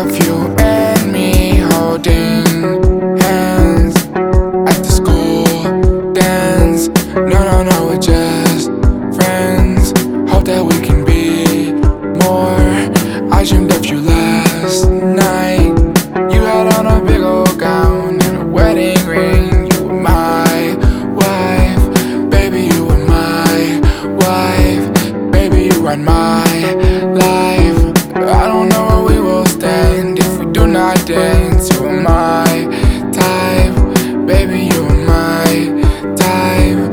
of you and me holding hands at the school dance. No, we're just friends. Hope that we can be more. I dreamed of you last night. You had on a big old gown and a wedding ring. You were my wife, baby, you were my wife. Baby, you run my life. I don't know where we will stand if we do not dance. You are my type, baby, you are my type.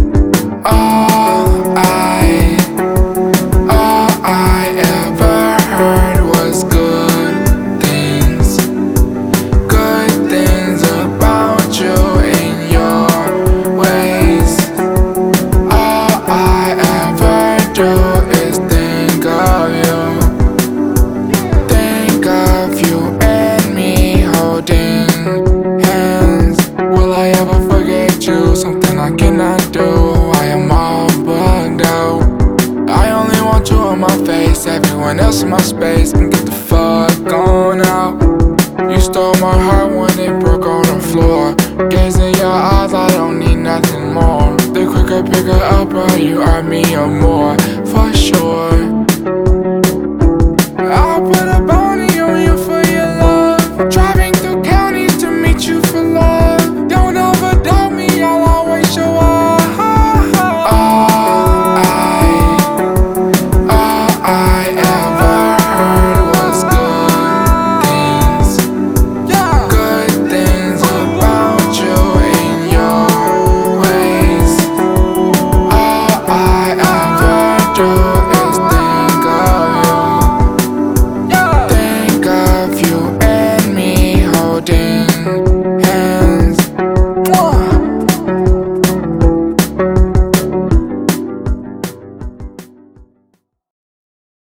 All I ever heard was good things about you and your ways. All I ever do is think of you and me holding hands. Will I ever forget you? Something I cannot do. I am all bugged out. I only want you on my face, everyone else in my space can get the fuck on out. You stole my heart when it broke on the floor. Gaze in your eyes, I don't need nothing more. The quicker pick her up, bro, you are me or more, for sure.